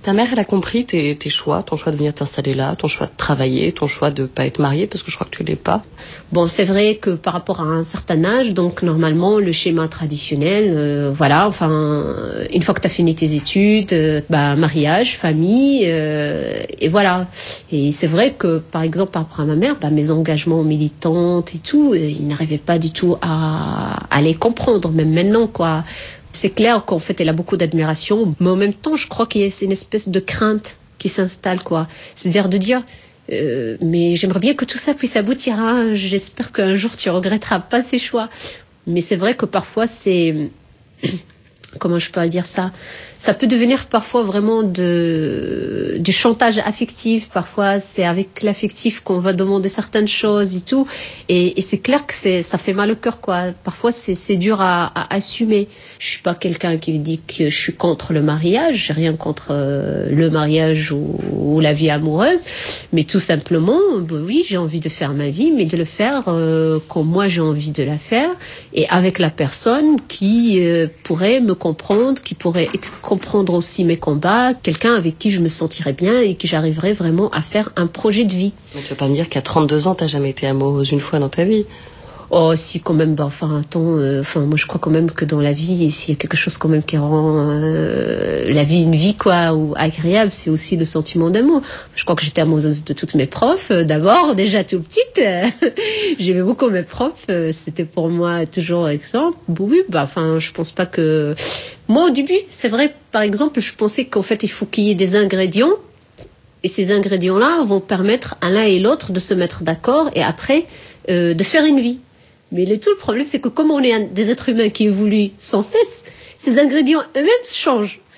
Ta mère, elle a compris tes choix, ton choix de venir t'installer là, ton choix de travailler, ton choix de pas être mariée, parce que je crois que tu l'es pas. Bon, c'est vrai que par rapport à un certain âge, donc normalement le schéma traditionnel, voilà, enfin, une fois que tu as fini tes études, mariage, famille, et voilà. Et c'est vrai que par exemple par rapport à ma mère, mes engagements militantes et tout, ils n'arrivaient pas du tout à les comprendre, même maintenant, quoi. C'est clair qu'en fait, elle a beaucoup d'admiration, mais en même temps, je crois qu'il y a une espèce de crainte qui s'installe, quoi. C'est-à-dire de dire, mais j'aimerais bien que tout ça puisse aboutir, hein. J'espère qu'un jour tu regretteras pas ces choix. Mais c'est vrai que parfois c'est, comment je peux dire ça? Ça peut devenir parfois vraiment du chantage affectif. Parfois, c'est avec l'affectif qu'on va demander certaines choses et tout. Et c'est clair que ça fait mal au cœur, quoi. Parfois, c'est dur à assumer. Je suis pas quelqu'un qui dit que je suis contre le mariage. J'ai rien contre le mariage ou la vie amoureuse. Mais tout simplement, oui, j'ai envie de faire ma vie, mais de le faire comme moi j'ai envie de la faire. Et avec la personne qui pourrait me comprendre, qui pourrait comprendre aussi mes combats, quelqu'un avec qui je me sentirais bien et qui j'arriverais vraiment à faire un projet de vie. Mais tu vas pas me dire qu'à 32 ans, t'as jamais été amoureuse une fois dans ta vie? Oh, si, quand même, moi je crois quand même que dans la vie, s'il y a quelque chose quand même qui rend la vie une vie, quoi, ou agréable, c'est aussi le sentiment d'amour. Je crois que j'étais amoureuse de toutes mes profs, d'abord, déjà tout petite. J'aimais beaucoup mes profs, c'était pour moi toujours exemple. Oui, je pense pas que... Moi, au début, c'est vrai, par exemple, je pensais qu'en fait, il faut qu'il y ait des ingrédients, et ces ingrédients-là vont permettre à l'un et l'autre de se mettre d'accord, et après, de faire une vie. Mais tout le problème, c'est que comme on est des êtres humains qui évoluent sans cesse, ces ingrédients eux-mêmes changent.